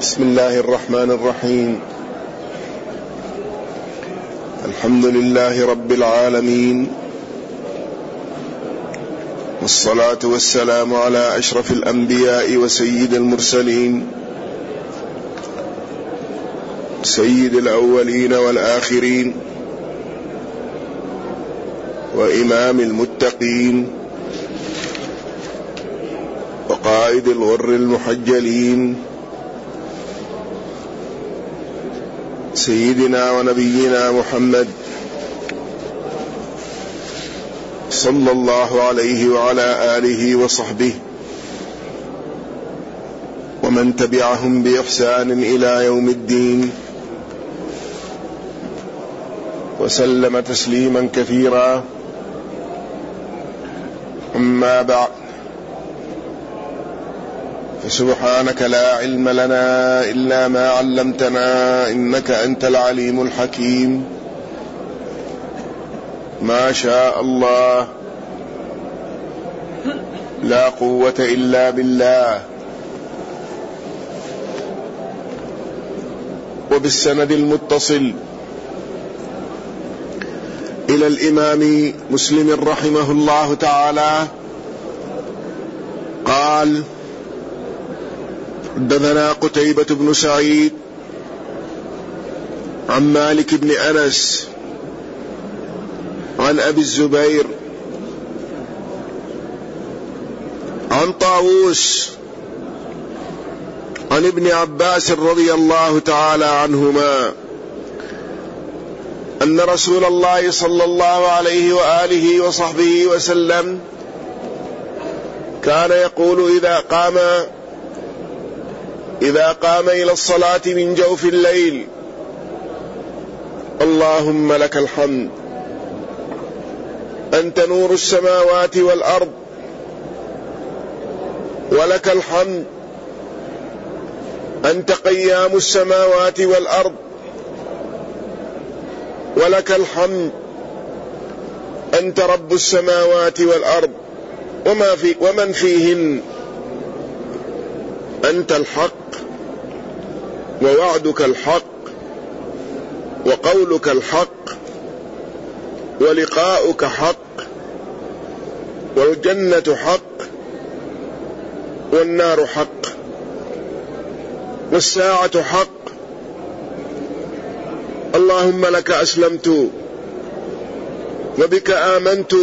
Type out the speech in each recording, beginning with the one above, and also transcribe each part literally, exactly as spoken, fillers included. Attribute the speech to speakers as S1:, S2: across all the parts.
S1: بسم الله الرحمن الرحيم. الحمد لله رب العالمين، والصلاة والسلام على أشرف الأنبياء وسيد المرسلين، سيد الأولين والآخرين، وإمام المتقين، وقائد الغر المحجلين، سيدنا ونبينا محمد صلى الله عليه وعلى آله وصحبه ومن تبعهم بإحسان إلى يوم الدين، وسلم تسليما كثيرا. أما بعد، فسبحانك لا علم لنا إلا ما علمتنا إنك أنت العليم الحكيم. ما شاء الله، لا قوة إلا بالله. وبالسند المتصل إلى الإمام مسلم رحمه الله تعالى قال: حدثنا قتيبة بن سعيد عن مالك بن أنس عن أبي الزبير عن طاووس عن ابن عباس رضي الله تعالى عنهما أن رسول الله صلى الله عليه وآله وصحبه وسلم كان يقول إذا قام إذا قام إلى الصلاة من جوف الليل: اللهم لك الحمد، أنت نور السماوات والأرض، ولك الحمد، أنت قيام السماوات والأرض، ولك الحمد، أنت رب السماوات والأرض وما في ومن فيهن، أنت الحق، ووعدك الحق، وقولك الحق، ولقاؤك حق، والجنة حق، والنار حق، والساعة حق. اللهم لك أسلمت، وبك آمنت،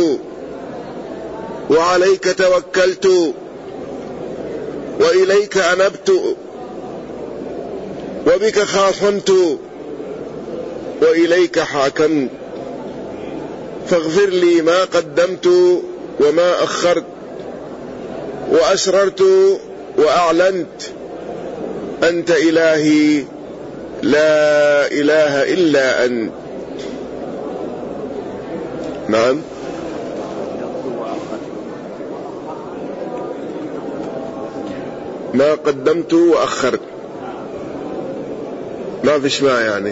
S1: وعليك توكلت، وإليك أنبت، وبك خاصمت، وإليك حاكمت. فاغفر لي ما قدمت وما أخرت، وأسررت وأعلنت. أنت إلهي، لا إله إلا أنت. نعم، ما قدمت وأخرت، ما فيش ما يعني.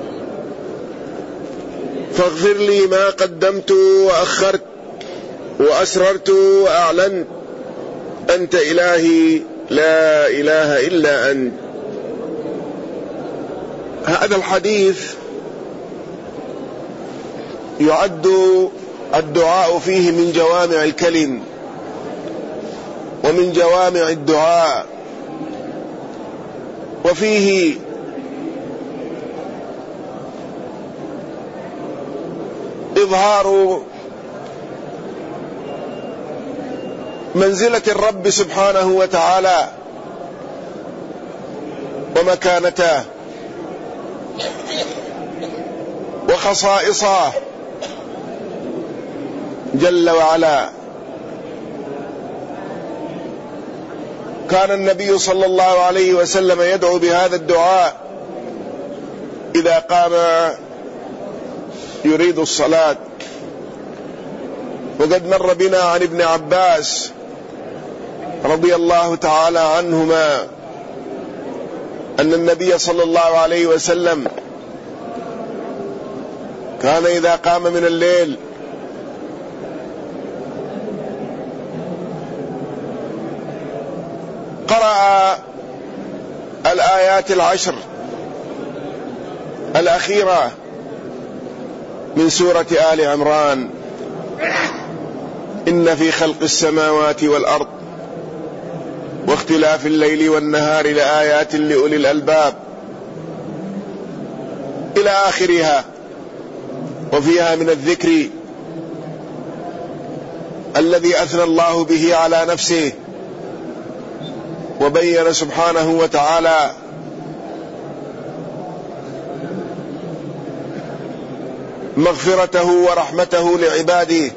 S1: فاغفر لي ما قدمت وأخرت، وأسررت وأعلنت. أنت إلهي، لا إله إلا أنت. هذا الحديث يعد الدعاء فيه من جوامع الكلم ومن جوامع الدعاء، وفيه إظهار منزلة الرب سبحانه وتعالى ومكانته وخصائصه جل وعلا. كان النبي صلى الله عليه وسلم يدعو بهذا الدعاء إذا قام يريد الصلاة. وقد مر بنا عن ابن عباس رضي الله تعالى عنهما أن النبي صلى الله عليه وسلم كان إذا قام من الليل قرأ الآيات العشر الأخيرة من سورة آل عمران: إن في خلق السماوات والأرض واختلاف الليل والنهار لآيات لأولي الألباب، إلى آخرها. وفيها من الذكر الذي أثنى الله به على نفسه، وبين سبحانه وتعالى مغفرته ورحمته لعباده،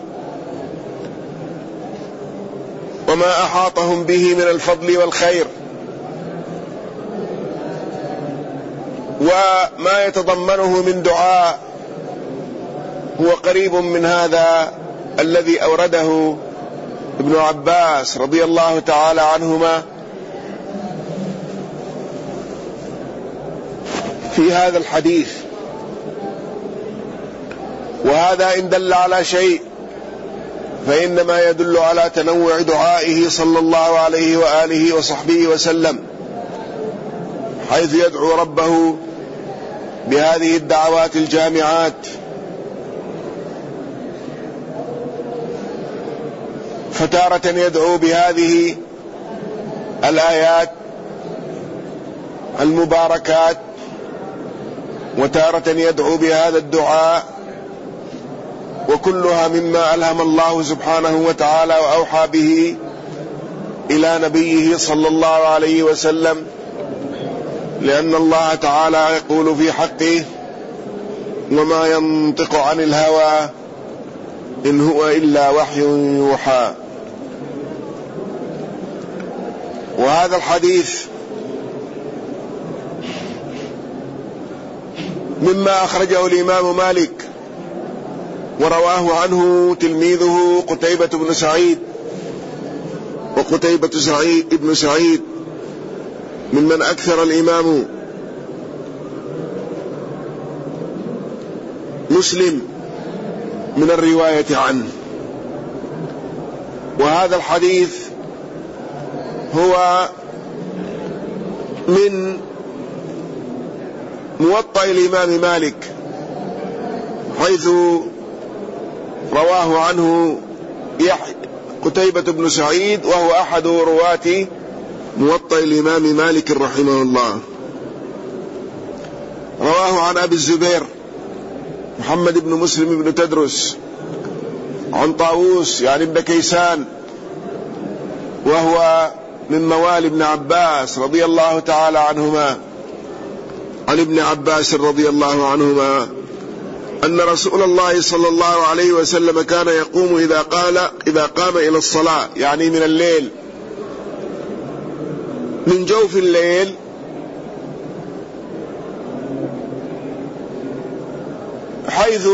S1: وما أحاطهم به من الفضل والخير، وما يتضمنه من دعاء هو قريب من هذا الذي أورده ابن عباس رضي الله تعالى عنهما في هذا الحديث. وهذا إن دل على شيء فإنما يدل على تنوع دعائه صلى الله عليه وآله وصحبه وسلم، حيث يدعو ربه بهذه الدعوات الجامعات. فتارة يدعو بهذه الآيات المباركات، وتارة يدعو بهذا الدعاء، وكلها مما ألهم الله سبحانه وتعالى وأوحى به إلى نبيه صلى الله عليه وسلم، لأن الله تعالى يقول في حقه: وما ينطق عن الهوى إن هو إلا وحي يوحى. وهذا الحديث مما أخرجه الإمام مالك، ورواه عنه تلميذه قتيبة بن سعيد، وقتيبة سعيد ابن سعيد ممن أكثر الإمام مسلم من الرواية عنه. وهذا الحديث هو من موطأ الإمام مالك، حيث رواه عنه قتيبة بن سعيد، وهو أحد رواة موطأ الإمام مالك رحمه الله. رواه عن أبي الزبير محمد بن مسلم بن تدرس عن طاووس يعني ابن كيسان، وهو من موالي ابن عباس رضي الله تعالى عنهما، عن ابن عباس رضي الله عنهما أن رسول الله صلى الله عليه وسلم كان يقوم إذا قال إذا قام إلى الصلاة، يعني من الليل، من جوف الليل، حيث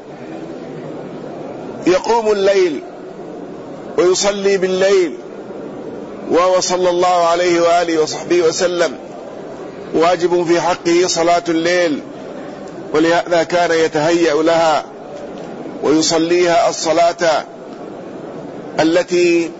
S1: يقوم الليل ويصلي بالليل، وهو صلى الله عليه وآله وصحبه وسلم واجب في حقه صلاة الليل، ولهذا كان يتهيأ لها ويصليها الصلاة التي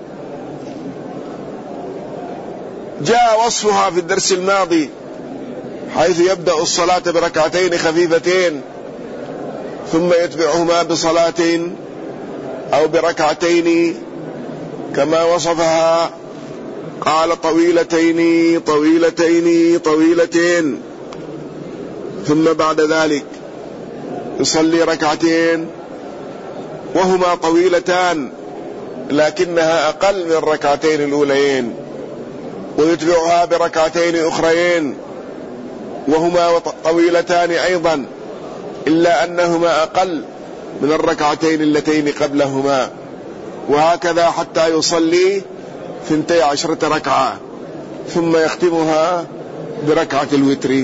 S1: جاء وصفها في الدرس الماضي، حيث يبدأ الصلاة بركعتين خفيفتين ثم يتبعهما بصلاة أو بركعتين كما وصفها، قال طويلتين طويلتين طويلتين، ثم بعد ذلك يصلي ركعتين وهما طويلتان لكنها أقل من الركعتين الأوليين، ويتبعها بركعتين أخريين وهما طويلتان أيضا، إلا أنهما أقل من الركعتين اللتين قبلهما، وهكذا حتى يصلي ثنتي عشرة ركعة، ثم يختمها بركعة الوتر.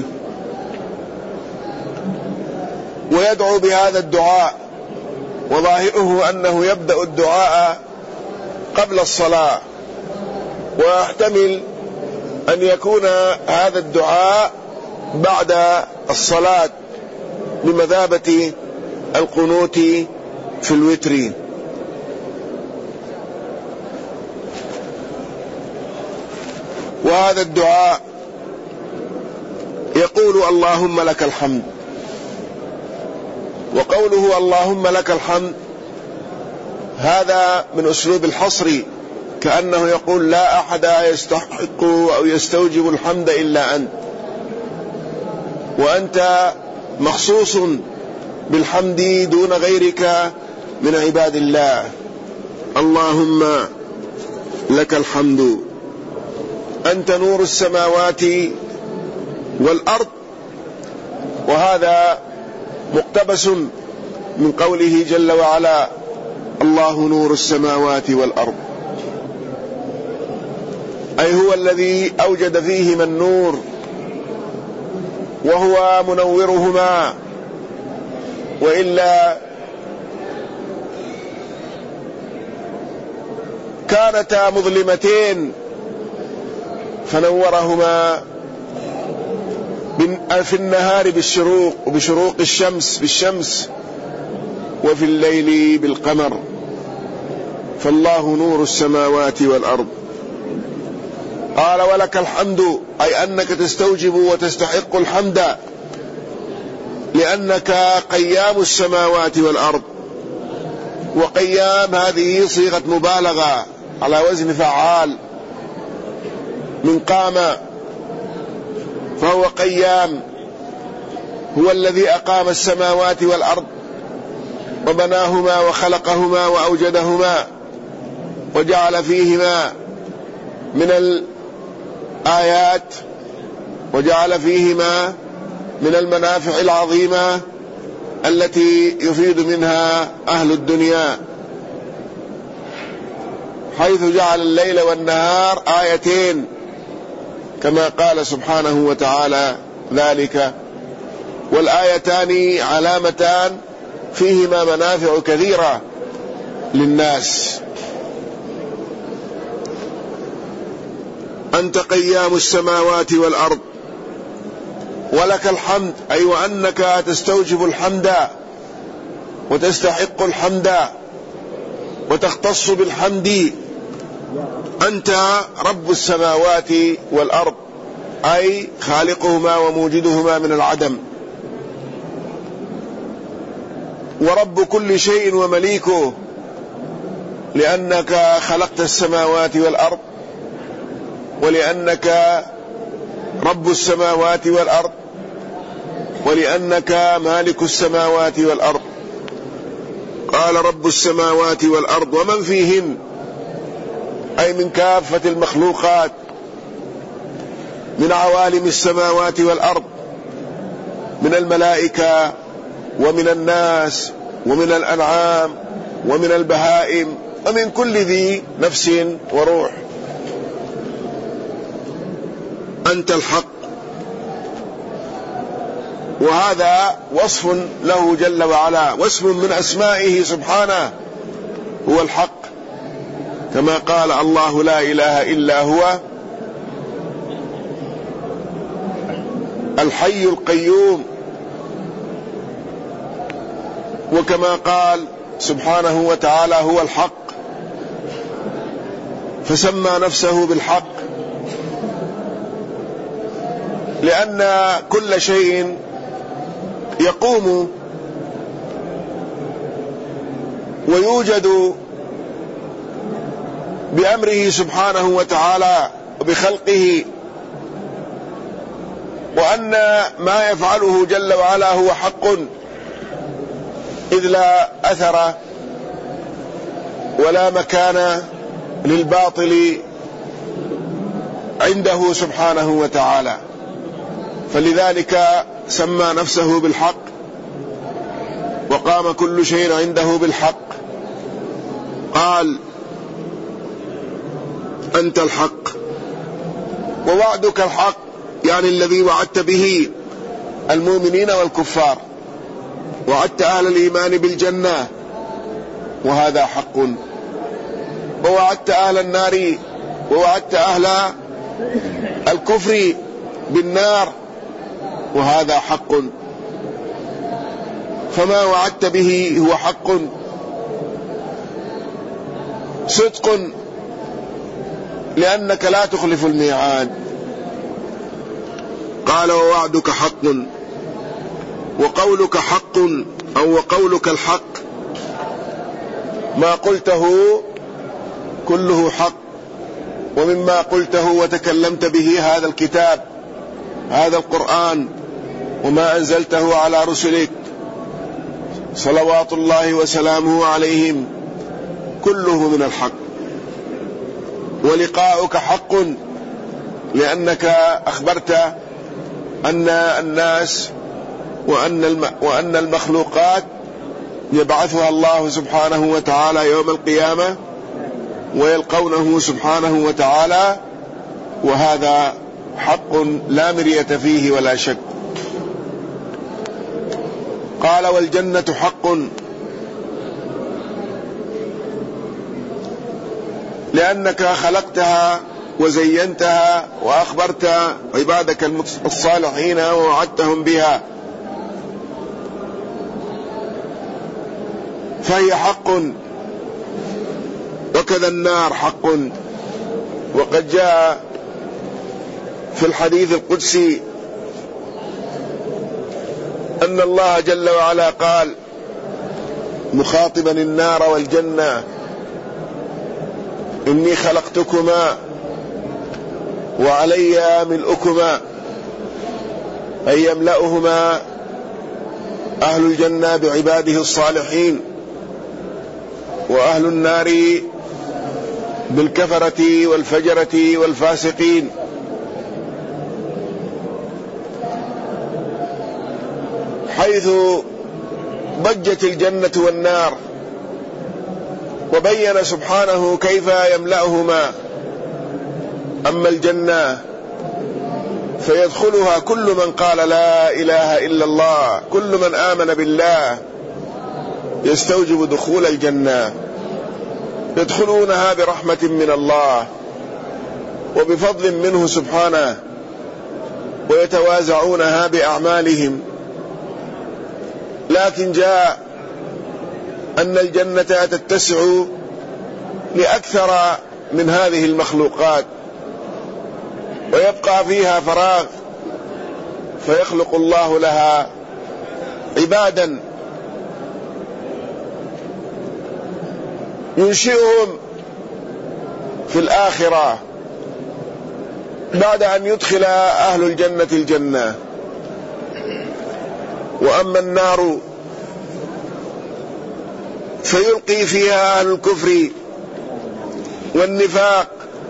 S1: ويدعو بهذا الدعاء، وظاهره أنه يبدأ الدعاء قبل الصلاة، ويحتمل أن يكون هذا الدعاء بعد الصلاة بمثابة القنوت في الوتر. وهذا الدعاء يقول اللهم لك الحمد. وقوله اللهم لك الحمد هذا من أسلوب الحصر، كأنه يقول لا أحد يستحق أو يستوجب الحمد إلا أنت، وأنت مخصوص بالحمد دون غيرك من عباد الله. اللهم لك الحمد، أنت نور السماوات والأرض، وهذا مقتبس من قوله جل وعلا الله نور السماوات والأرض، أي هو الذي أوجد فيهما النور وهو منورهما، وإلا كانتا مظلمتين فنورهما في النهار بالشروق وبشروق الشمس بالشمس، وفي الليل بالقمر. فالله نور السماوات والأرض. قال ولك الحمد، أي أنك تستوجب وتستحق الحمد، لأنك قيام السماوات والأرض. وقيام هذه صيغة مبالغة على وزن فعال من قام، فهو قيام، هو الذي أقام السماوات والأرض وبناهما وخلقهما وأوجدهما وجعل فيهما من الآيات وجعل فيهما من المنافع العظيمة التي يفيد منها أهل الدنيا، حيث جعل الليل والنهار آيتين كما قال سبحانه وتعالى ذلك، والآيتان علامتان فيهما منافع كثيرة للناس. أنت قيام السماوات والأرض ولك الحمد، أي وأنك تستوجب الحمد وتستحق الحمد وتختص بالحمد. أنت رب السماوات والأرض، أي خالقهما وموجدهما من العدم، ورب كل شيء ومليكه، لأنك خلقت السماوات والأرض، ولأنك رب السماوات والأرض، ولأنك مالك السماوات والأرض. قال رب السماوات والأرض ومن فيهن، أي من كافة المخلوقات، من عوالم السماوات والأرض، من الملائكة ومن الناس ومن الأنعام ومن البهائم ومن كل ذي نفس وروح. أنت الحق، وهذا وصف له جل وعلا، واسم من أسمائه سبحانه هو الحق، كما قال الله لا إله إلا هو الحي القيوم، وكما قال سبحانه وتعالى هو الحق، فسمى نفسه بالحق، لأن كل شيء يقوم ويوجد بأمره سبحانه وتعالى وبخلقه، وأن ما يفعله جل وعلا هو حق، إذ لا أثر ولا مكان للباطل عنده سبحانه وتعالى، فلذلك سمى نفسه بالحق، وقام كل شيء عنده بالحق. قال أنت الحق، ووعدك الحق، يعني الذي وعدت به المؤمنين والكفار، وعدت أهل الإيمان بالجنة وهذا حق، ووعدت أهل النار ووعدت أهل الكفر بالنار وهذا حق. فما وعدت به هو حق صدق، لأنك لا تخلف الميعاد. قال ووعدك حق وقولك حق أو وقولك الحق، ما قلته كله حق، ومما قلته وتكلمت به هذا الكتاب هذا القرآن وما أنزلته على رسلك صلوات الله وسلامه عليهم كله من الحق. ولقاؤك حق لأنك أخبرت أن الناس وأن وأن المخلوقات يبعثها الله سبحانه وتعالى يوم القيامة ويلقونه سبحانه وتعالى، وهذا حق لا مرية فيه ولا شك. قال والجنة حق لأنك خلقتها وزينتها وأخبرت عبادك الصالحين ووعدتهم بها، فهي حق. وكذا النار حق، وقد جاء في الحديث القدسي أن الله جل وعلا قال مخاطبا النار والجنة: إني خلقتكما وعلي ملؤكما، أي يملأهما أهل الجنة بعباده الصالحين، وأهل النار بالكفرة والفجرة والفاسقين. حيث ضجت الجنة والنار، وبين سبحانه كيف يملأهما. أما الجنة فيدخلها كل من قال لا إله إلا الله، كل من آمن بالله يستوجب دخول الجنة، يدخلونها برحمة من الله وبفضل منه سبحانه، ويتوازعونها بأعمالهم. لكن جاء أن الجنة تتسع لأكثر من هذه المخلوقات، ويبقى فيها فراغ، فيخلق الله لها عبادا ينشئهم في الآخرة بعد أن يدخل أهل الجنة الجنة. وأما النار فيلقي فيها أهل الكفر والنفاق،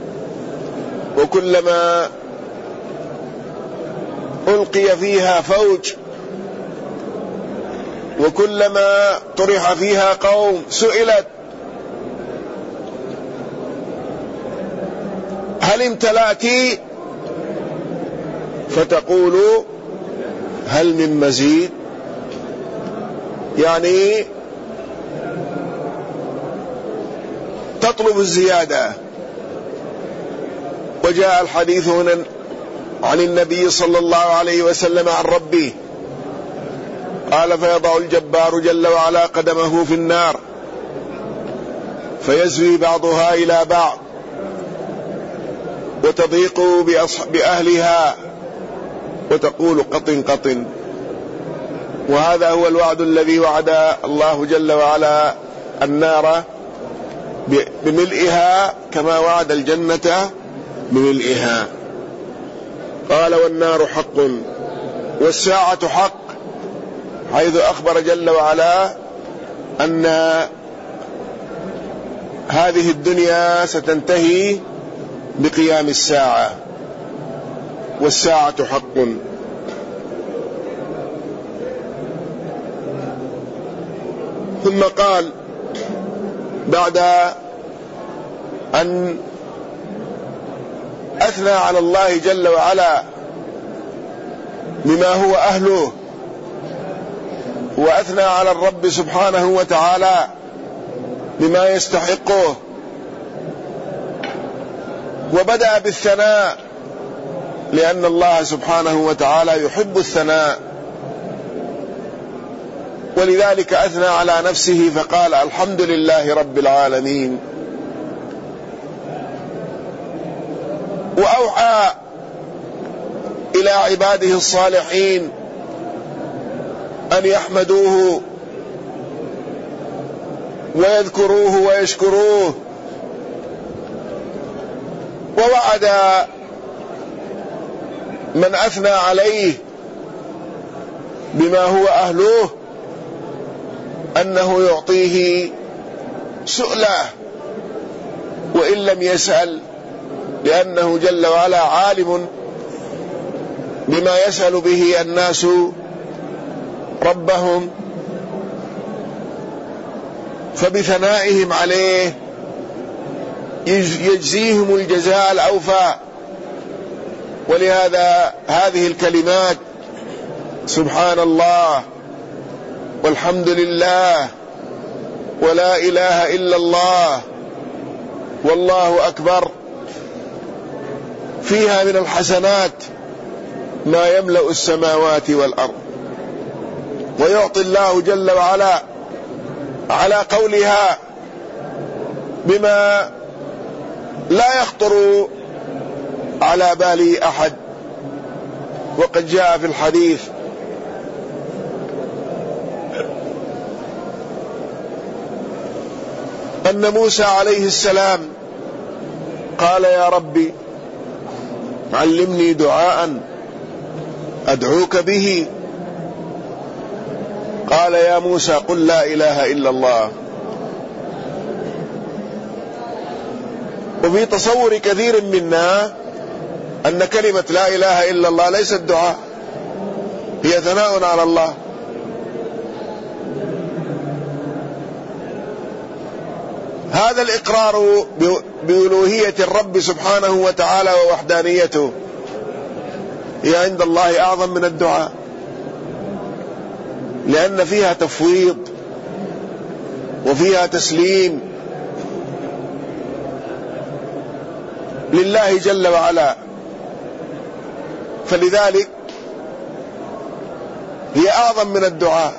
S1: وكلما ألقي فيها فوج وكلما طرح فيها قوم سئلت: هل امتلأت؟ فتقول: هل من مزيد؟ يعني تطلب الزيادة. وجاء الحديث هنا عن النبي صلى الله عليه وسلم عن ربه قال: فيضع الجبار جل وعلا قدمه في النار فيزوي بعضها إلى بعض وتضيق بأهلها وتقول: قطن قطن. وهذا هو الوعد الذي وعد الله جل وعلا النار بملئها كما وعد الجنة بملئها. قال: والنار حق والساعة حق، حيث أخبر جل وعلا أن هذه الدنيا ستنتهي بقيام الساعة، والساعة حق. ثم قال بعد أن أثنى على الله جل وعلا بما هو أهله، وأثنى على الرب سبحانه وتعالى بما يستحقه، وبدأ بالثناء لأن الله سبحانه وتعالى يحب الثناء، ولذلك أثنى على نفسه فقال: الحمد لله رب العالمين. وأوحى إلى عباده الصالحين أن يحمدوه ويذكروه ويشكروه، ووعد من أثنى عليه بما هو أهله أنه يعطيه سؤله وإن لم يسأل، لأنه جل وعلا عالم بما يسأل به الناس ربهم، فبثنائهم عليه يجزيهم الجزاء الأوفى. ولهذا هذه الكلمات سبحان الله والحمد لله ولا إله إلا الله والله أكبر فيها من الحسنات ما يملأ السماوات والأرض، ويعطي الله جل وعلا على قولها بما لا يخطر على بال أحد. وقد جاء في الحديث أن موسى عليه السلام قال يا ربي علمني دعاء أدعوك به. قال يا موسى قل لا إله إلا الله. وفي تصور كثير منا أن كلمة لا إله إلا الله ليست دعاء، هي ثناء على الله. هذا الإقرار بألوهية الرب سبحانه وتعالى ووحدانيته هي عند الله أعظم من الدعاء، لأن فيها تفويض وفيها تسليم لله جل وعلا، فلذلك هي أعظم من الدعاء.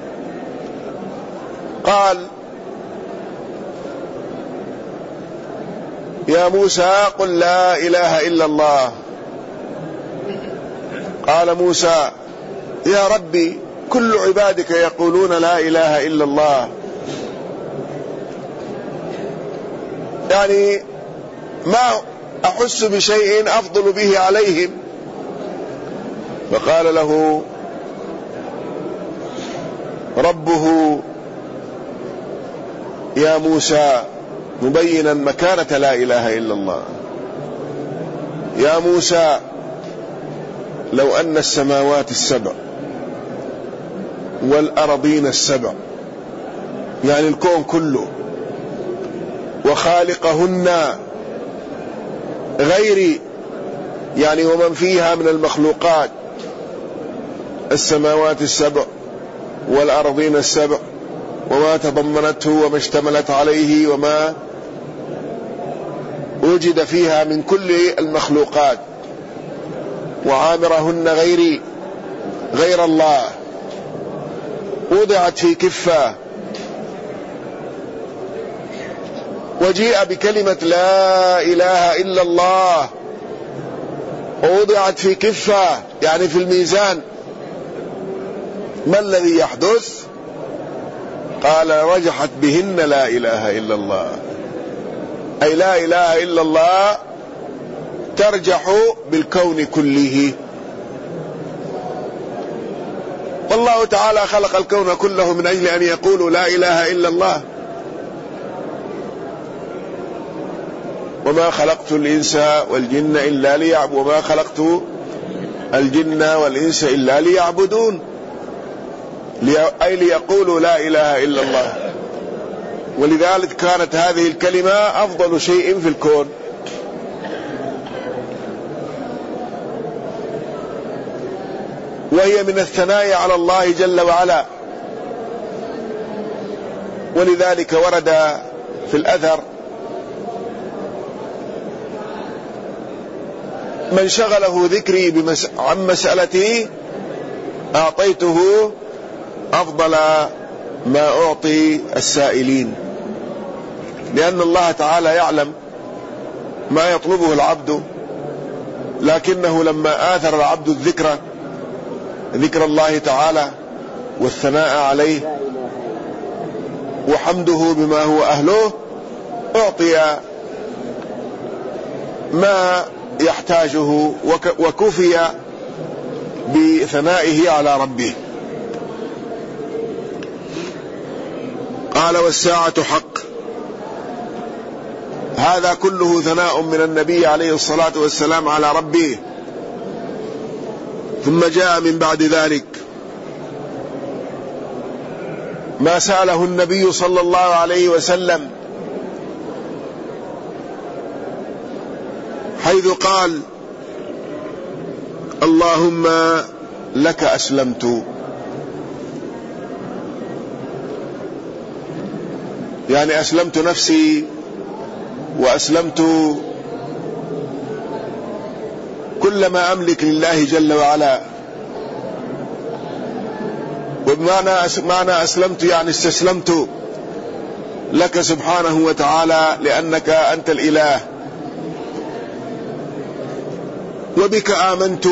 S1: قال يا موسى قل لا إله إلا الله. قال موسى يا ربي كل عبادك يقولون لا إله إلا الله، يعني ما أحس بشيء أفضل به عليهم. فقال له ربه يا موسى مبينا مكانة لا إله إلا الله، يا موسى لو أن السماوات السبع والأرضين السبع، يعني الكون كله، وخالقهن غيري، يعني ومن فيها من المخلوقات، السماوات السبع والأرضين السبع وما تضمنته وما اشتملت عليه وما وجد فيها من كل المخلوقات، وعامرهن غيري غير الله، وضعت في كفة وجيء بكلمة لا إله إلا الله ووضعت في كفة يعني في الميزان، ما الذي يحدث؟ قال رجحت بهن لا إله إلا الله، أي لا إله إلا الله ترجح بالكون كله. والله تعالى خلق الكون كله من أجل أن يقولوا لا إله إلا الله. وما خلقت الإنس والجن إلا ليعبدون، وما خلقت الجن والإنس إلا ليعبدون، أي ليقولوا لا إله إلا الله. ولذلك كانت هذه الكلمة أفضل شيء في الكون. وهي من الثناء على الله جل وعلا. ولذلك ورد في الأثر من شغله ذكري بمس... عن مسألتي أعطيته أفضل ما أعطي السائلين، لأن الله تعالى يعلم ما يطلبه العبد لكنه لما آثر العبد الذكر ذكر الله تعالى والثناء عليه وحمده بما هو أهله أعطي ما يحتاجه وكفي بثنائه على ربه. قال والساعة حق. هذا كله ثناء من النبي عليه الصلاة والسلام على ربه. ثم جاء من بعد ذلك ما سأله النبي صلى الله عليه وسلم، حيث قال اللهم لك أسلمت، يعني أسلمت نفسي وأسلمت كل ما أملك لله جل وعلا. وبمعنى معنى أسلمت يعني استسلمت لك سبحانه وتعالى، لأنك أنت الإله، وبك آمنت،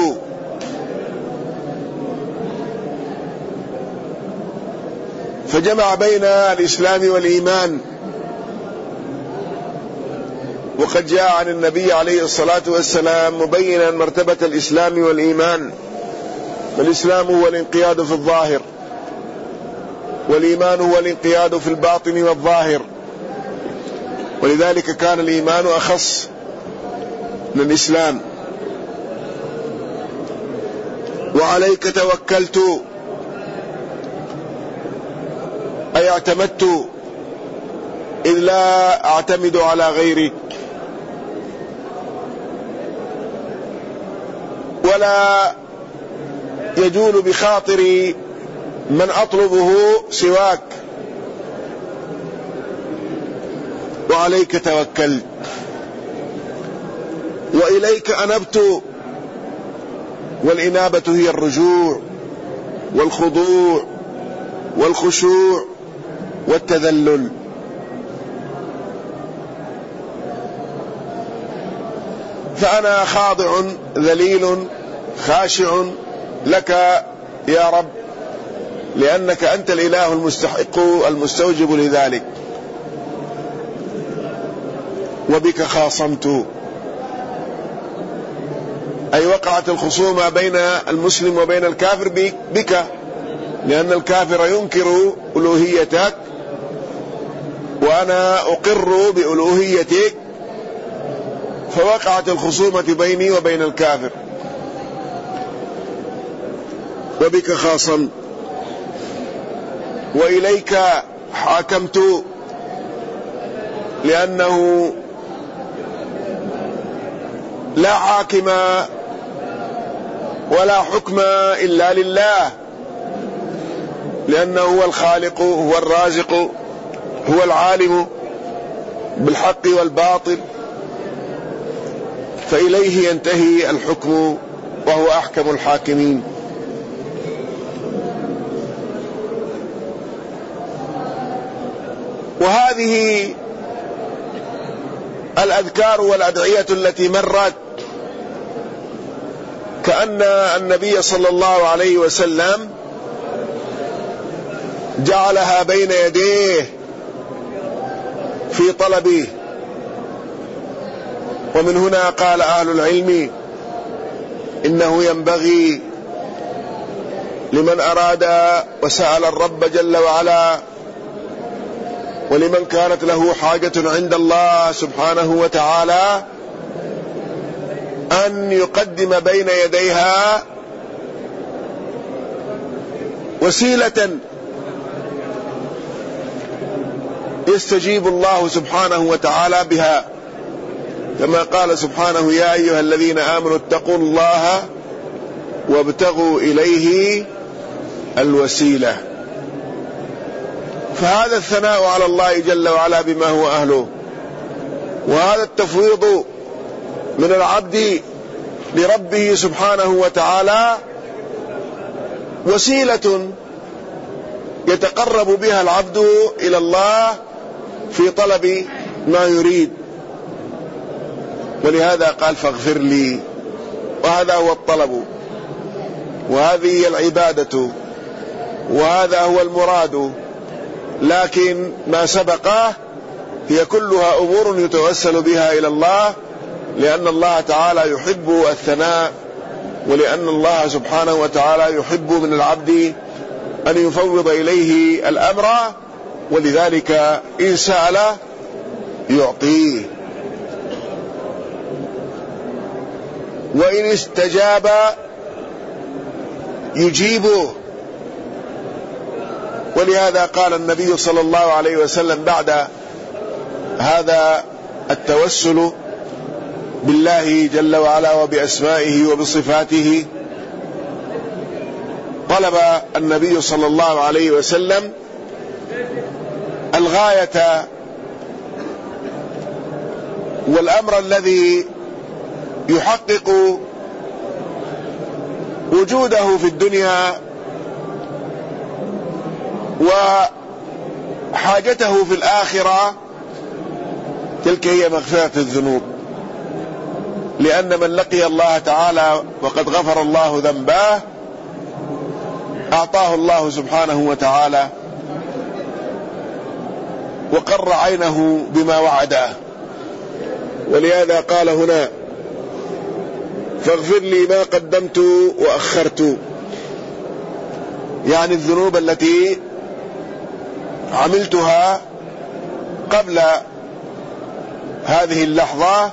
S1: فجمع بين الإسلام والإيمان. وقد جاء عن النبي عليه الصلاة والسلام مبينا مرتبة الإسلام والإيمان، فالإسلام هو الانقياد في الظاهر، والإيمان هو الانقياد في الباطن والظاهر، ولذلك كان الإيمان أخص من الإسلام. وعليك توكلت أي اعتمدت، إذ لا أعتمد على غيرك، ولا يجول بخاطري من أطلبه سواك. وعليك توكلت وإليك أنبت، والإنابة هي الرجوع والخضوع والخشوع والتذلل. فأنا خاضع ذليل خاشع لك يا رب، لأنك أنت الإله المستحق المستوجب لذلك. وبك خاصمت أي وقعت الخصومة بين المسلم وبين الكافر بك، لأن الكافر ينكر ألوهيتك وأنا أقر بألوهيتك، فوقعت الخصومة بيني وبين الكافر. وبك خاصمت وإليك حاكمت، لأنه لا حاكم ولا حكم إلا لله، لأنه هو الخالق، هو الرازق، هو العالم بالحق والباطل، فإليه ينتهي الحكم وهو أحكم الحاكمين. وهذه الأذكار والأدعية التي مرت كأن النبي صلى الله عليه وسلم جعلها بين يديه في طلبه. ومن هنا قال أهل العلم إنه ينبغي لمن أراد وسأل الرب جل وعلا، ولمن كانت له حاجة عند الله سبحانه وتعالى، أن يقدم بين يديها وسيلة يستجيب الله سبحانه وتعالى بها، كما قال سبحانه يا أيها الذين آمنوا اتقوا الله وابتغوا إليه الوسيلة. فهذا الثناء على الله جل وعلا بما هو أهله، وهذا التفويض من العبد لربه سبحانه وتعالى وسيلة يتقرب بها العبد إلى الله في طلب ما يريد. ولهذا قال فاغفر لي وهذا هو الطلب، وهذه هي العبادة، وهذا هو المراد. لكن ما سبقه هي كلها أمور يتوسل بها إلى الله، لأن الله تعالى يحب الثناء، ولأن الله سبحانه وتعالى يحب من العبد أن يفوض إليه الأمر، ولذلك إن سأل يعطيه، وإن استجاب يجيبه. ولهذا قال النبي صلى الله عليه وسلم بعد هذا التوسل بالله جل وعلا وبأسمائه وبصفاته، طلب النبي صلى الله عليه وسلم الغاية والأمر الذي يحقق وجوده في الدنيا وحاجته في الآخرة، تلك هي مغفرة الذنوب. لأن من لقي الله تعالى وقد غفر الله ذنباه أعطاه الله سبحانه وتعالى وقر عينه بما وعده. ولهذا قال هنا: فاغفر لي ما قدمت وأخرت، يعني الذنوب التي عملتها قبل هذه اللحظة،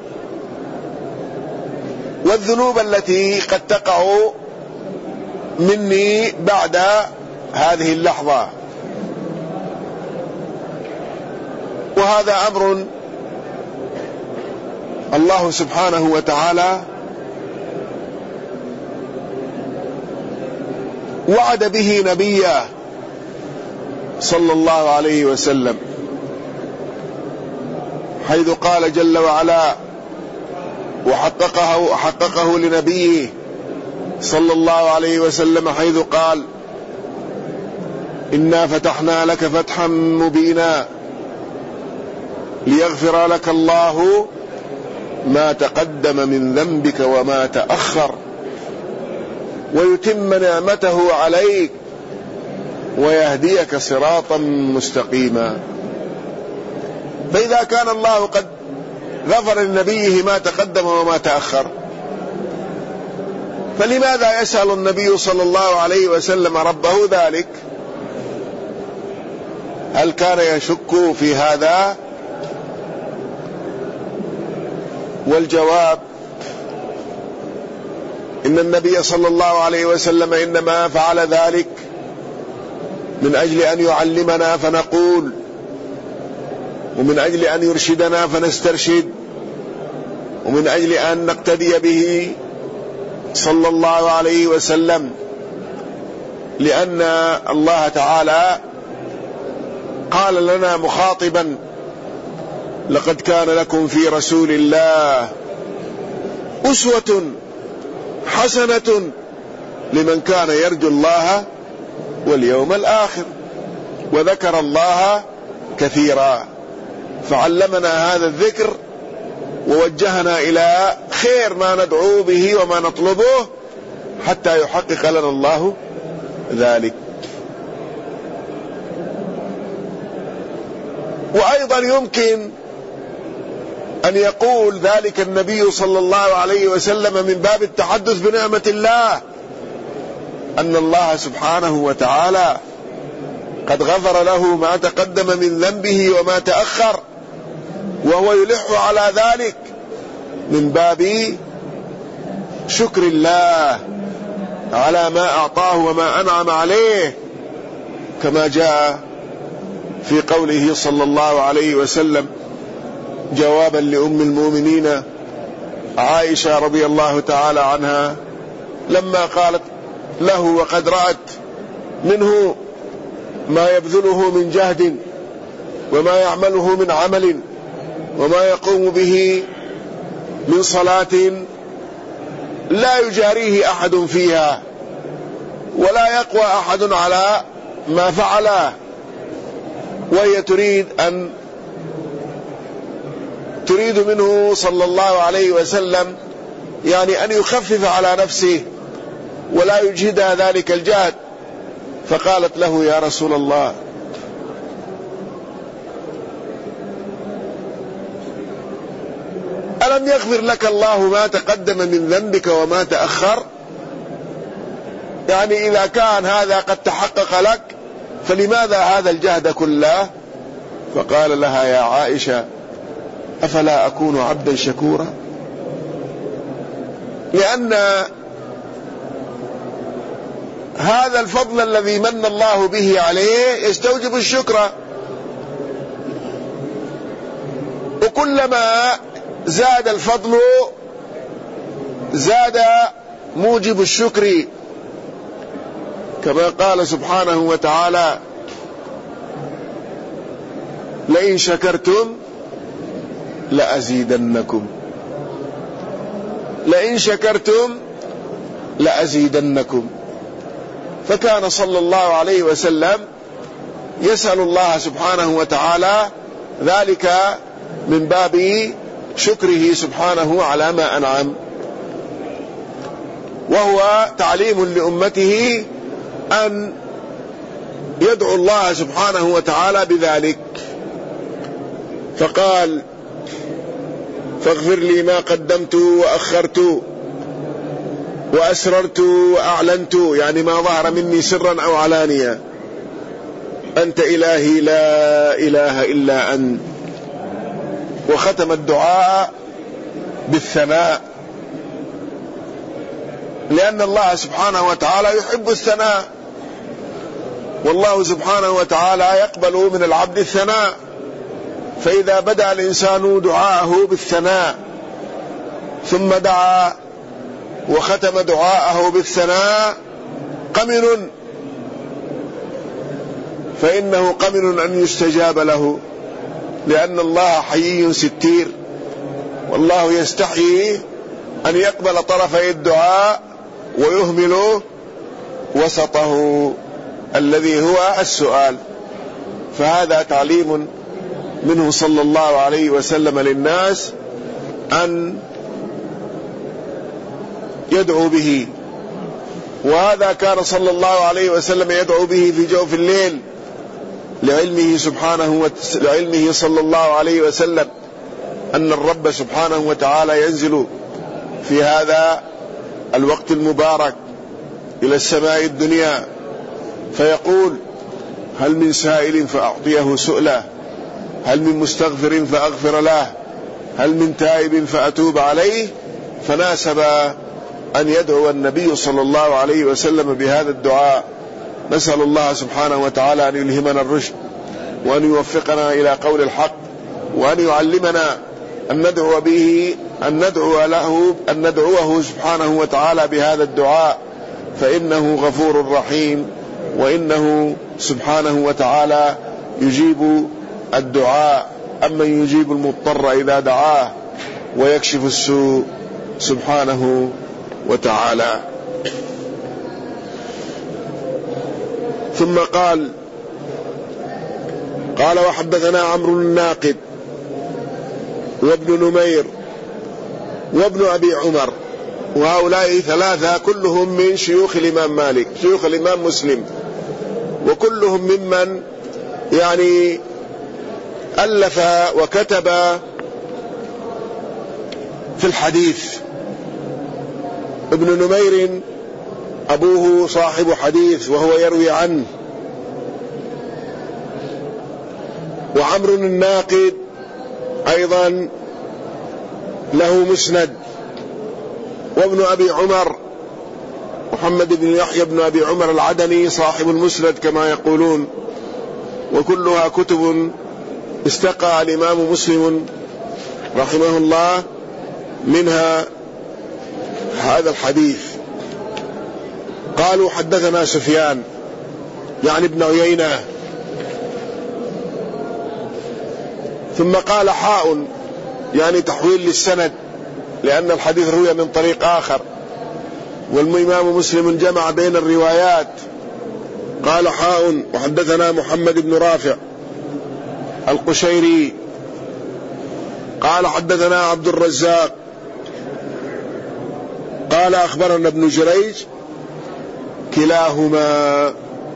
S1: والذنوب التي قد تقع مني بعد هذه اللحظة. وهذا أمر الله سبحانه وتعالى وعد به نبيه صلى الله عليه وسلم، حيث قال جل وعلا وحققه وحققه لنبيه صلى الله عليه وسلم، حيث قال: إنا فتحنا لك فتحا مبينا ليغفر لك الله ما تقدم من ذنبك وما تأخر ويتم نعمته عليك ويهديك صراطا مستقيما. فإذا كان الله قد غفر لنبيه ما تقدم وما تأخر، فلماذا يسأل النبي صلى الله عليه وسلم ربه ذلك؟ هل كان يشك في هذا؟ والجواب: إن النبي صلى الله عليه وسلم إنما فعل ذلك من أجل أن يعلمنا فنقول، ومن أجل أن يرشدنا فنسترشد، ومن أجل أن نقتدي به صلى الله عليه وسلم، لأن الله تعالى قال لنا مخاطبا: لقد كان لكم في رسول الله أسوة حسنة لمن كان يرجو الله واليوم الآخر وذكر الله كثيرا. فعلمنا هذا الذكر ووجهنا إلى خير ما ندعو به وما نطلبه حتى يحقق لنا الله ذلك. وأيضا يمكن أن يقول ذلك النبي صلى الله عليه وسلم من باب التحدث بنعمة الله، أن الله سبحانه وتعالى قد غفر له ما تقدم من ذنبه وما تأخر، وهو يلح على ذلك من باب شكر الله على ما أعطاه وما أنعم عليه، كما جاء في قوله صلى الله عليه وسلم جوابا لأم المؤمنين عائشة رضي الله تعالى عنها لما قالت له وقد رأت منه ما يبذله من جهد وما يعمله من عمل وما يقوم به من صلاة لا يجاريه أحد فيها ولا يقوى أحد على ما فعله، وهي تريد أن تريد منه صلى الله عليه وسلم يعني أن يخفف على نفسه ولا يجهدها ذلك الجهد، فقالت له: يا رسول الله، ألم يغفر لك الله ما تقدم من ذنبك وما تأخر؟ يعني إذا كان هذا قد تحقق لك فلماذا هذا الجهد كله؟ فقال لها: يا عائشة، أفلا أكون عبدا شكورا؟ لأن هذا الفضل الذي من الله به عليه يستوجب الشكر، وكلما زاد الفضل زاد موجب الشكر، كما قال سبحانه وتعالى: لئن شكرتم لأزيدنكم لئن شكرتم لأزيدنكم. فكان صلى الله عليه وسلم يسأل الله سبحانه وتعالى ذلك من باب شكره سبحانه على ما أنعم، وهو تعليم لأمته أن يدعو الله سبحانه وتعالى بذلك. فقال: فاغفر لي ما قدمت وأخرت وأسررت وأعلنت، يعني ما ظهر مني سرا أو علانية. أنت إلهي لا إله إلا أنت. وختم الدعاء بالثناء، لأن الله سبحانه وتعالى يحب الثناء، والله سبحانه وتعالى يقبل من العبد الثناء. فإذا بدأ الإنسان دعاءه بالثناء ثم دعا وختم دعاءه بالثناء قمن، فإنه قمن أن يستجاب له، لأن الله حيي ستير، والله يستحيي أن يقبل طرفي الدعاء ويهمل وسطه الذي هو السؤال. فهذا تعليم منه صلى الله عليه وسلم للناس أن يدعو به، وهذا كان صلى الله عليه وسلم يدعو به في جوف الليل، لعلمه سبحانه وت... لعلمه صلى الله عليه وسلم أن الرب سبحانه وتعالى ينزل في هذا الوقت المبارك إلى السماء الدنيا فيقول: هل من سائل فأعطيه سؤله، هل من مستغفر فأغفر له، هل من تائب فأتوب عليه. فناسب أن يدعو النبي صلى الله عليه وسلم بهذا الدعاء. نسأل الله سبحانه وتعالى أن يلهمنا الرشد، وأن يوفقنا إلى قول الحق، وأن يعلمنا أن ندعو به أن ندعو له أن ندعوه سبحانه وتعالى بهذا الدعاء، فإنه غفور رحيم، وإنه سبحانه وتعالى يجيب الدعاء، أمن يجيب المضطر إذا دعاه ويكشف السوء سبحانه وتعالى. ثم قال قال وحدثنا عمرو الناقد وابن نمير وابن أبي عمر، وهؤلاء ثلاثة كلهم من شيوخ الإمام مالك، شيوخ الإمام مسلم، وكلهم ممن يعني ألف وكتب في الحديث. ابن نمير أبوه صاحب حديث وهو يروي عنه، وعمرو الناقد أيضا له مسند، وابن أبي عمر محمد بن يحيى بن أبي عمر العدني صاحب المسند كما يقولون، وكلها كتب استقى الإمام مسلم رحمه الله منها هذا الحديث. قالوا حدثنا سفيان يعني ابن عيينة، ثم قال حاء يعني تحويل للسند، لأن الحديث روي من طريق آخر، والإمام مسلم جمع بين الروايات. قال حاء وحدثنا محمد بن رافع القشيري قال حدثنا عبد الرزاق قال أخبرنا ابن جريج كلاهما.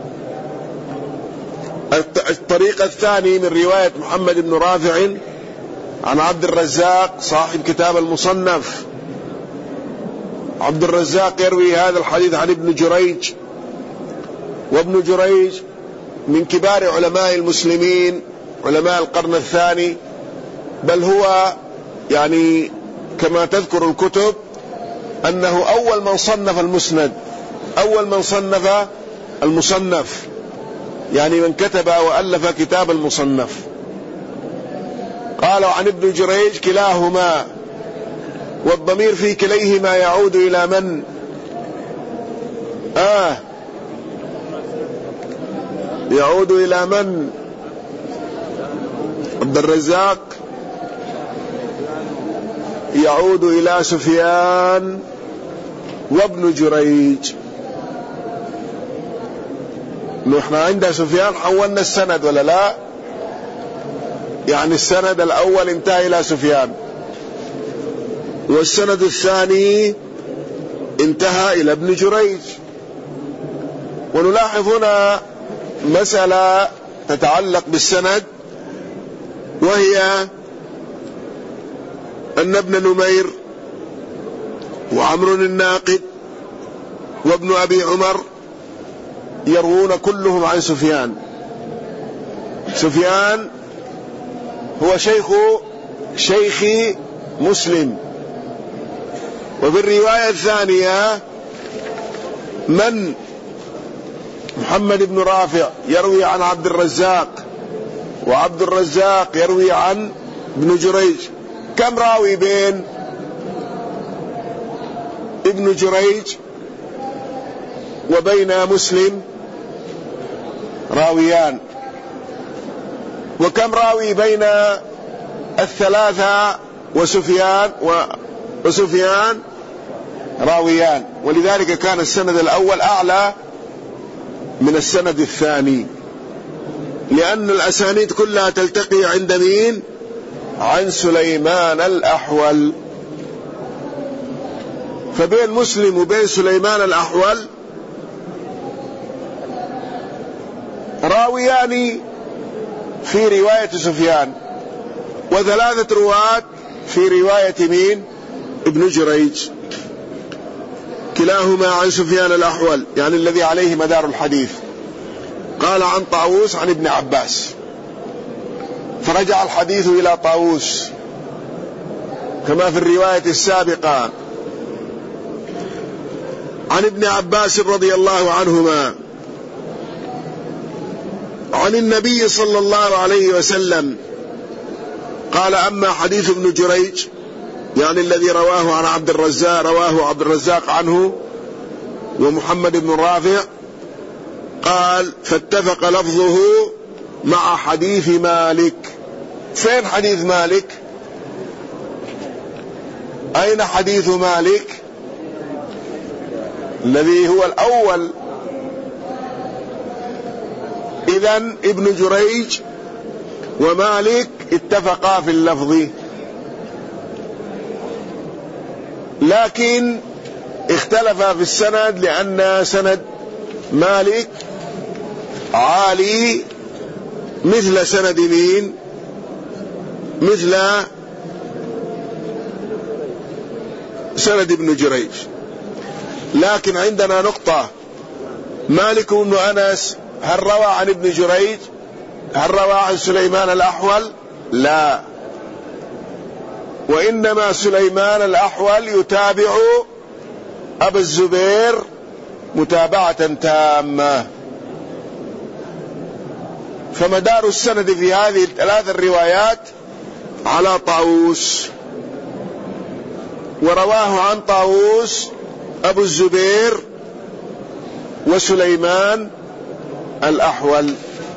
S1: الطريق الثاني من رواية محمد بن رافع عن عبد الرزاق صاحب كتاب المصنف. عبد الرزاق يروي هذا الحديث عن ابن جريج، وابن جريج من كبار علماء المسلمين، علماء القرن الثاني، بل هو يعني كما تذكر الكتب أنه أول من صنف المسند، أول من صنف المصنف، يعني من كتب وألف كتاب المصنف. قالوا عن ابن جريج كلاهما، والضمير في كليهما يعود إلى من؟ آه يعود إلى من؟ عبد الرزاق يعود إلى سفيان وابن جريج. نحن عند سفيان حولنا السند ولا لا؟ يعني السند الأول انتهى إلى سفيان، والسند الثاني انتهى إلى ابن جريج. ونلاحظ هنا مسألة تتعلق بالسند، وهي أن ابن نمير وعمرو الناقد وابن أبي عمر يروون كلهم عن سفيان. سفيان هو شيخ شيخ مسلم. وفي الرواية الثانية من؟ محمد بن رافع يروي عن عبد الرزاق، وعبد الرزاق يروي عن ابن جريج. كم راوي بين ابن جريج وبين مسلم؟ راويان. وكم راوي بين الثلاثة وسفيان وسفيان؟ راويان. ولذلك كان السند الأول أعلى من السند الثاني، لأن الأسانيد كلها تلتقي عند مين؟ عن سليمان الأحول. فبين مسلم وبين سليمان الأحول راويان في رواية سفيان، وثلاثة رواة في رواية مين؟ ابن جريج. كلاهما عن سفيان الأحول، يعني الذي عليه مدار الحديث. قال عن طاووس عن ابن عباس، فرجع الحديث إلى طاووس كما في الرواية السابقة. عن ابن عباس رضي الله عنهما عن النبي صلى الله عليه وسلم قال: أما حديث ابن جريج، يعني الذي رواه عن عبد الرزاق، رواه عبد الرزاق عنه ومحمد بن رافع، قال: فاتفق لفظه مع حديث مالك. فين حديث مالك؟ أين حديث مالك الذي هو الأول؟ إذن ابن جريج ومالك اتفقا في اللفظ، لكن اختلفا في السند، لأن سند مالك عالي مثل سند مين؟ مثل سند ابن جريج. لكن عندنا نقطة: مالك بن أنس هل روى عن ابن جريج؟ هل روى عن سليمان الأحول؟ لا، وإنما سليمان الأحول يتابع أبا الزبير متابعة تامة. فمدار السند في هذه الثلاث الروايات على طاووس، ورواه عن طاووس أبو الزبير وسليمان الأحول،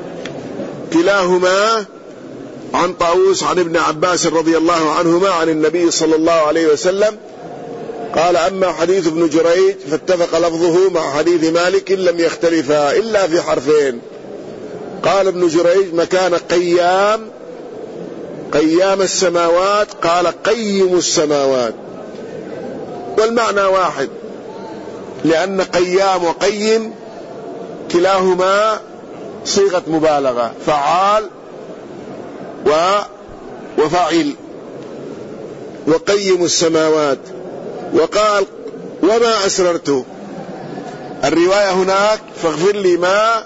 S1: كلاهما عن طاووس عن ابن عباس رضي الله عنهما عن النبي صلى الله عليه وسلم قال: أما حديث ابن جريج فاتفق لفظه مع حديث مالك لم يختلفا إلا في حرفين. قال ابن جريج: مكان قيام قيام السماوات، قال قيم السماوات. والمعنى واحد، لأن قيام وقيم كلاهما صيغة مبالغة، فعال وفاعل. وقيم السماوات. وقال وما أسررت، الرواية هناك فاغفر لي ما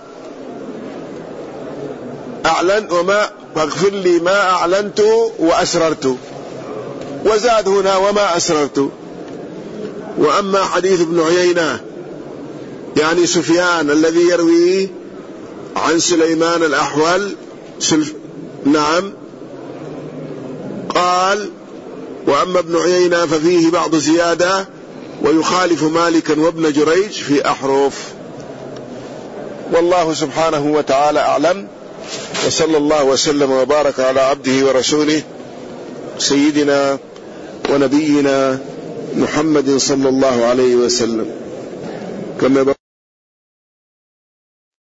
S1: أعلن وما فاغفر لي ما أعلنت وأسررت، وزاد هنا وما أسررت. وأما حديث ابن عيينة يعني سفيان الذي يروي عن سليمان الأحول سلف... نعم قال وأما ابن عيينة ففيه بعض زيادة ويخالف مالكا وابن جريج في أحرف. والله سبحانه وتعالى أعلم، وصلى الله وسلم وبارك على عبده ورسوله سيدنا ونبينا محمد صلى الله عليه وسلم. كما